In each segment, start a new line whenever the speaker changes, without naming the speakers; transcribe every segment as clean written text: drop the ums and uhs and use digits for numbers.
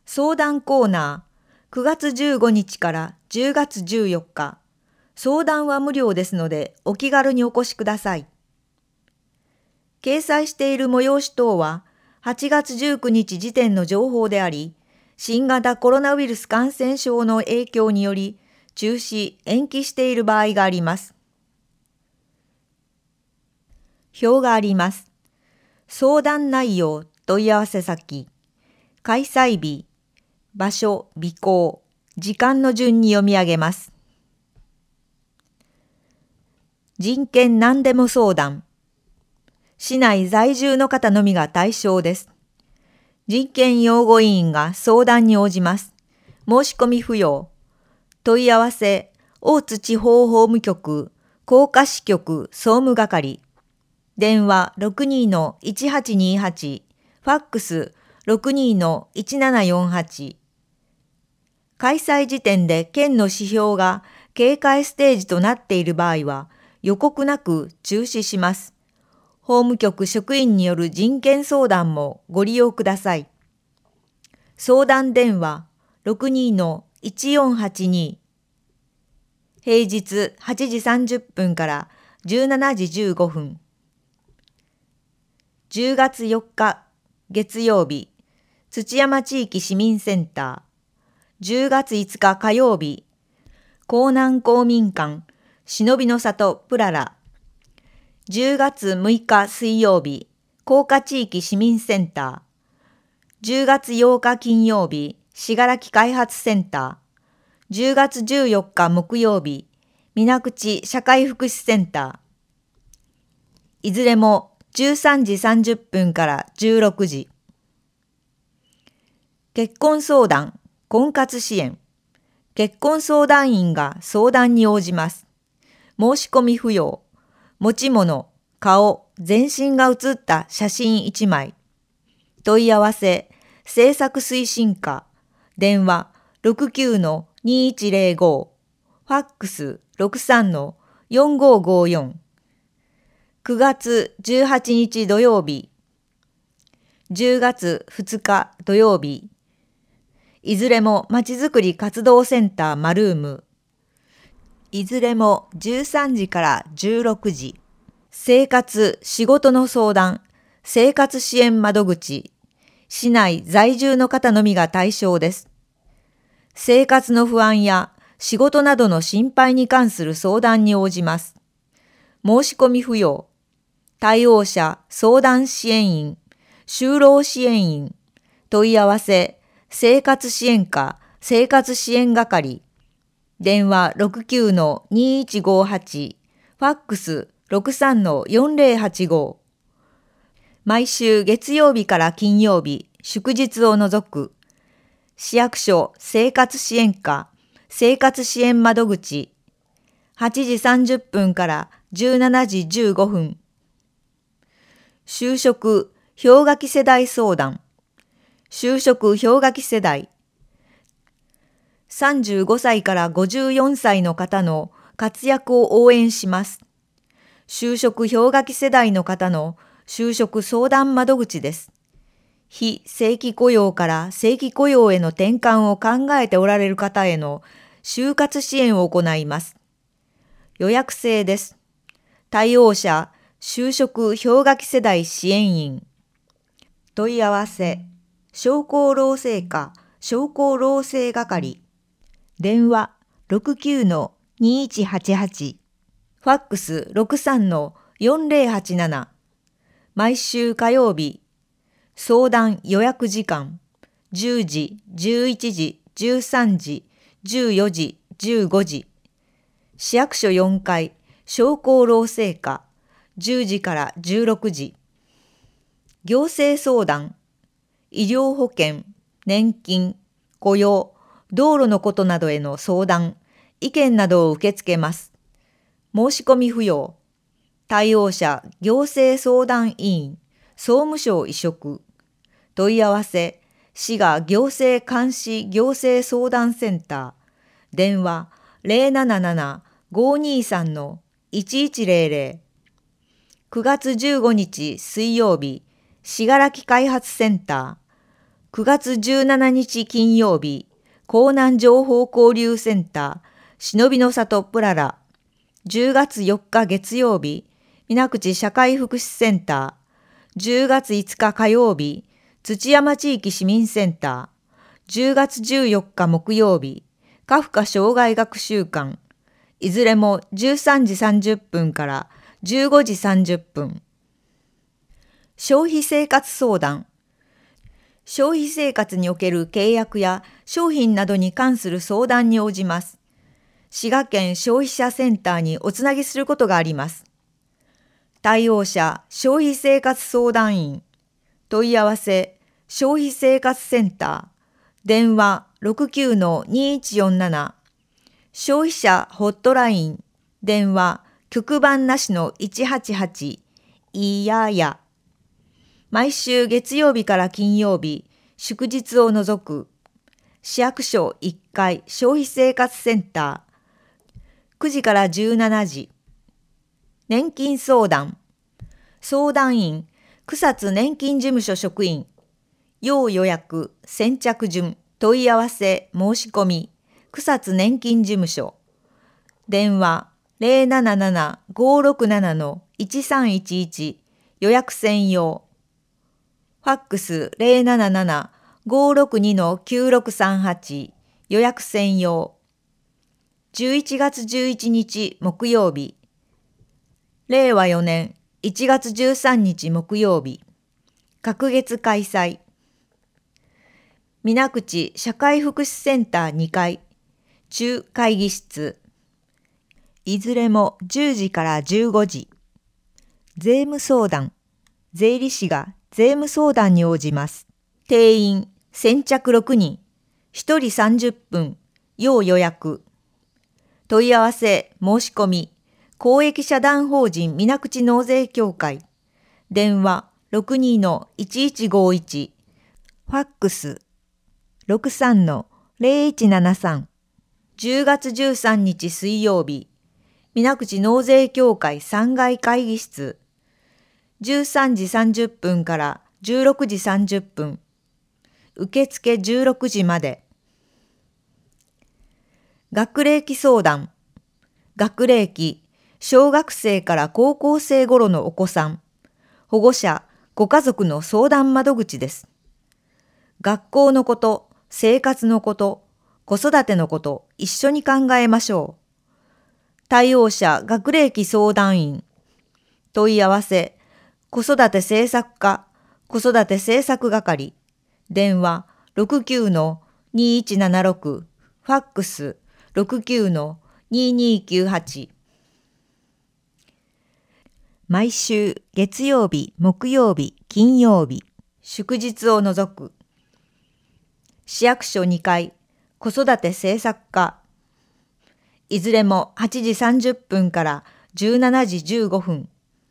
相談コーナー、9月15日から10月14日。相談は無料ですので、お気軽にお越しください。掲載している催し等は、8月19日時点の情報であり、新型コロナウイルス感染症の影響により、中止・延期している場合があります。表があります。相談内容、問い合わせ先、開催日、場所、備考、時間の順に読み上げます。人権何でも相談。市内在住の方のみが対象です。人権擁護委員が相談に応じます。申し込み不要。問い合わせ、大津地方法務局、甲賀支局総務係。電話 62-1828、ファックス 62-1748。開催時点で県の指標が警戒ステージとなっている場合は予告なく中止します。法務局職員による人権相談もご利用ください。相談電話 62-1482。平日8時30分から17時15分。10月4日月曜日、土山地域市民センター。10月5日火曜日、江南公民館、忍びの里プララ。10月6日水曜日、甲賀地域市民センター。10月8日金曜日、信楽開発センター。10月14日木曜日、水口社会福祉センター。いずれも13時30分から16時。結婚相談、婚活支援。結婚相談員が相談に応じます。申し込み不要。持ち物、顔、全身が写った写真1枚。問い合わせ、政策推進課。電話 69-2105。ファックス 63-4554。9月18日土曜日。10月2日土曜日。いずれもまちづくり活動センターマルーム。いずれも13時から16時。生活・仕事の相談、生活支援窓口。市内在住の方のみが対象です。生活の不安や仕事などの心配に関する相談に応じます。申し込み不要。対応者相談支援員、就労支援員。問い合わせ、生活支援課、生活支援係。電話 69-2158。ファックス 63-4085。毎週月曜日から金曜日、祝日を除く。市役所生活支援課、生活支援窓口。8時30分から17時15分。就職、氷河期世代相談。就職氷河期世代。35歳から54歳の方の活躍を応援します。就職氷河期世代の方の就職相談窓口です。非正規雇用から正規雇用への転換を考えておられる方への就活支援を行います。予約制です。対応者、就職氷河期世代支援員。問い合わせ、商工労政課、商工労政係。電話 69-2188。ファックス 63-4087。毎週火曜日。相談予約時間。10時、11時、13時、14時、15時。市役所4階、商工労政課。10時から16時。行政相談。医療保険、年金、雇用、道路のことなどへの相談、意見などを受け付けます。申し込み不要。対応者、行政相談委員、総務省委嘱。問い合わせ、市が行政監視行政相談センター。電話 077-523-1100。9月15日水曜日、信楽開発センター。 9月17日金曜日、江南情報交流センター、忍びの里プララ。10月4日月曜日、水口社会福祉センター。10月5日火曜日、土山地域市民センター。10月14日木曜日、カフカ障害学習館。いずれも13時30分から15時30分。消費生活相談。消費生活における契約や商品などに関する相談に応じます。滋賀県消費者センターにおつなぎすることがあります。対応者消費生活相談員。問い合わせ消費生活センター。電話 69-2147。消費者ホットライン。電話局番なしの188。いやや。毎週月曜日から金曜日、祝日を除く、市役所1階消費生活センター、9時から17時。年金相談。相談員、草津年金事務所職員。要予約、先着順、問い合わせ、申し込み、草津年金事務所。電話077-567-1311、予約専用。ファックス 077-562-9638 予約専用。11月11日木曜日。令和4年1月13日木曜日。隔月開催。水口社会福祉センター2階。中会議室。いずれも10時から15時。税務相談。税理士が税務相談に応じます。定員先着6人、1人30分、要予約。問い合わせ、申し込み、公益社団法人水口納税協会。電話 62-1151。ファックス 63-0173。10月13日水曜日、水口納税協会3階会議室。13時30分から16時30分。受付16時まで。学齢期相談。学齢期、小学生から高校生頃のお子さん、保護者、ご家族の相談窓口です。学校のこと、生活のこと、子育てのこと、一緒に考えましょう。対応者、学齢期相談員。問い合わせ、子育て政策課、子育て政策係。電話 69-2176。ファックス 69-2298。毎週月曜日、木曜日、金曜日、祝日を除く。市役所2階、子育て政策課。いずれも8時30分から17時15分。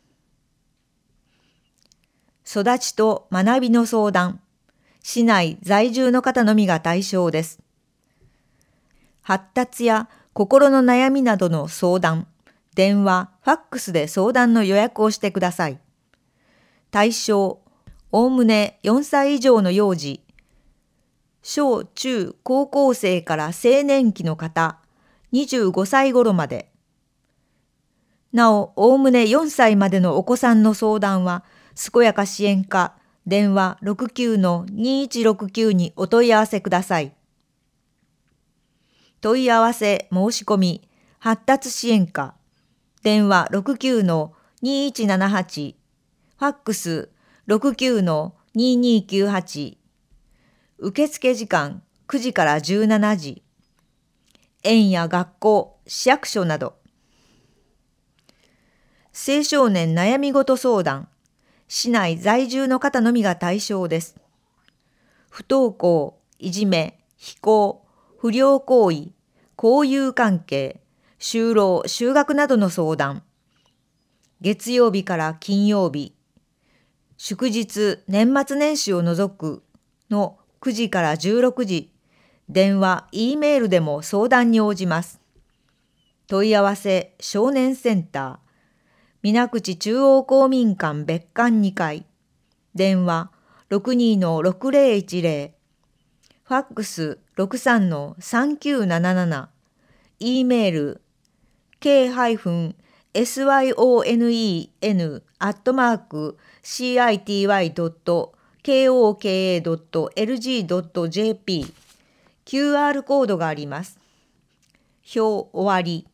育ちと学びの相談。市内在住の方のみが対象です。発達や心の悩みなどの相談。電話、ファックスで相談の予約をしてください。対象、おおむね4歳以上の幼児。小中高校生から青年期の方、25歳頃まで。なお、おおむね4歳までのお子さんの相談は、健やか支援課、電話 69-2169 にお問い合わせください。問い合わせ申し込み、発達支援課、電話 69-2178、ファックス 69-2298、受付時間9時から17時、園や学校、市役所など。青少年悩み事相談。市内在住の方のみが対象です。不登校、いじめ、非行、不良行為、交友関係、就労、就学などの相談。月曜日から金曜日、祝日、年末年始を除くの9時から16時、電話、Eメールでも相談に応じます。問い合わせ、少年センター。水口中央公民館別館2階。電話 62-6010、ファックス 63-3977、E メール k-syon@city.koka.lg.jp、 QR コードがあります。表終わり。